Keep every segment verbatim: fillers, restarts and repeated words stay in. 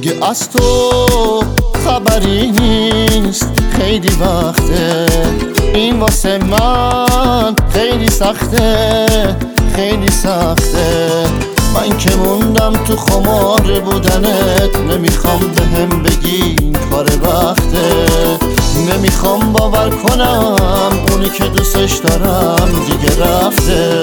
دیگه از تو خبری نیست. خیلی وقته این واسه من خیلی سخته، خیلی سخته. من که موندم تو خمار بودنت، نمیخوام به هم بگی کار وقته. نمیخوام باور کنم اونی که دوستش دارم دیگه رفته.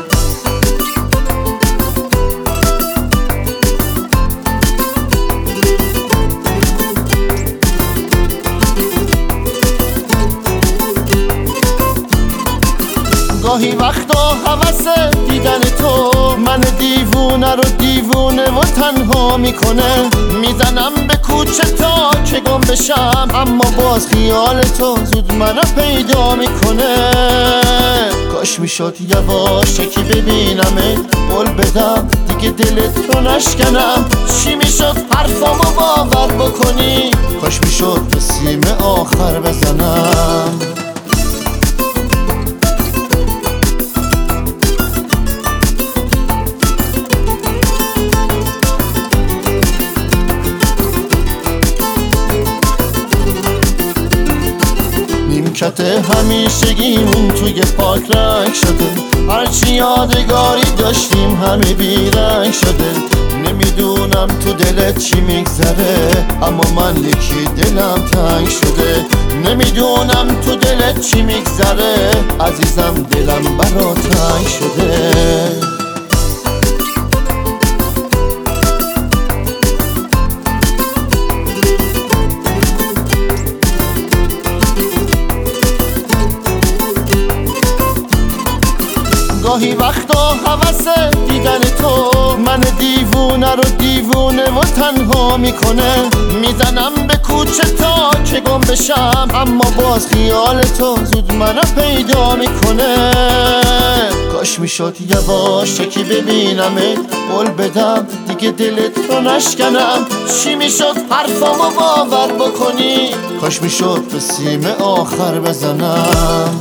گاهی وقتا هوس دیدن تو من دیوونه رو دیوونه و تنها میکنه. میزنم به کوچه تا که گم بشم، اما باز خیال تو زود منو پیدا میکنه. کاش میشد یواش که ببینمه، قول بدم دیگه دلت رو نشکنم. چی میشد حرفامو باور بکنی، کاش میشد به سیم آخر بزنم. نیمکت همیشگیمون توی پاک رنگ شده، هرچی یادگاری داشتیم همه بیرنگ شده. نمیدونم تو دلت چی میگذره، اما من یکی دلم تنگ شده. نمیدونم تو دلت چی میگذره، عزیزم دلم برا تنگ شده. گاهی وقتا هوس دیدن تو من دیوونه رو دیوونه و تنها میکنه. میزنم به کوچه تا که گم بشم، اما باز خیال تو زود منو پیدا میکنه. کاش میشد یواش که ببینمه، قول بدم دیگه دلت رو نشکنم. چی میشد حرفامو باور بکنی، کاش میشد به سیم آخر بزنم.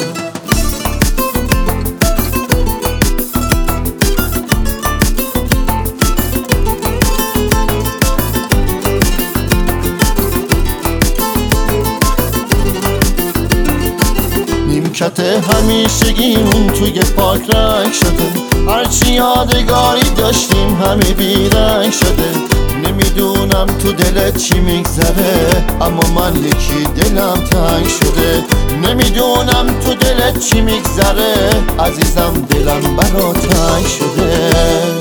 نیمکت همیشگیمون توی پاک رنگ شده، هرچی یادگاری داشتیم همه بیرنگ شده. نمیدونم تو دلت چی میگذره، اما من یکی دلم تنگ شده. نمیدونم تو دلت چی میگذره، عزیزم دلم برا تنگ شده.